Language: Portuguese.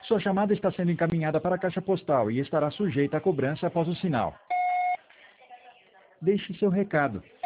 Sua chamada está sendo encaminhada para a caixa postal e estará sujeita a cobrança após o sinal. Deixe seu recado.